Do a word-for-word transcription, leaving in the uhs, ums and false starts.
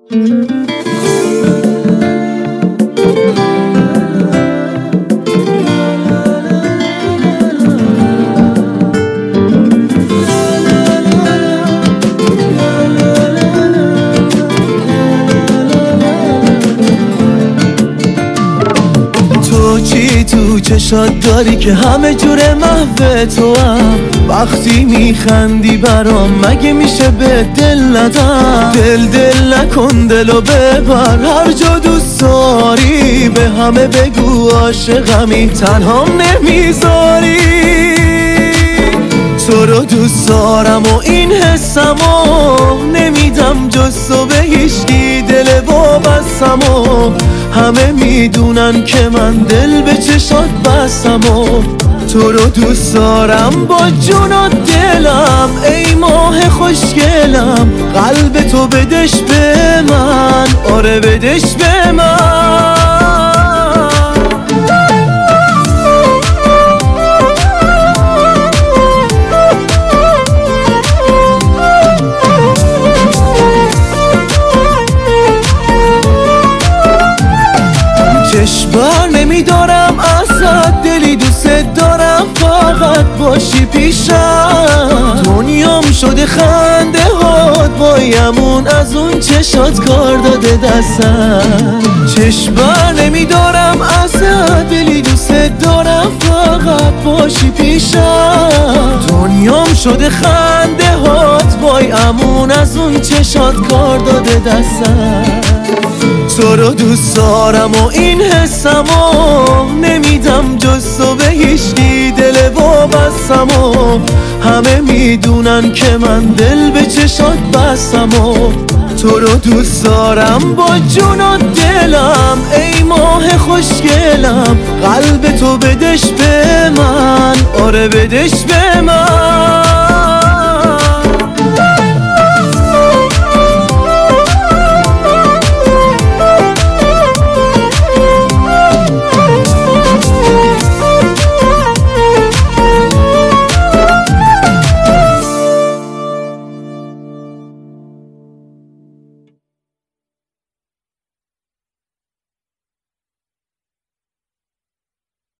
چی تو چشات داری که همه جور محو تو هم؟ وقتی میخندی برام مگه میشه به دل ندم؟ دل دل نکن دلو ببر هر جا دوست داری، به همه بگو عاشقمی تنهام نمیذاری. تو رو دوست دارم و این حسمو نمیدم جز تو به هیچکی، دل وابستم و همه میدونن که من دل به چشات بستم و تو رو دوست دارم با جون و دلم. ای ماه خوشگلم قلب تو بدش به من، آره بدش به من. چشم نمیدارم ازت، دلی دوست دارم فقط باشی پیشم. دنیام شده خنده هات بایمون از اون چشات کار داده دستم. چشم نمیدارم ازت، دلی دوست دارم فقط باشی پیشم. دنیام شده خنده هات بایمون از اون چشات کار داده دستم. تو رو دوست دارم و این حسمو نمیدم جز تو به هیچکی، دل وابستم و همه میدونن که من دل به چشات بستم و تو رو دوست دارم با جون و دلم. ای ماه خوشگلم قلب تو بدش به من، آره بدش به من.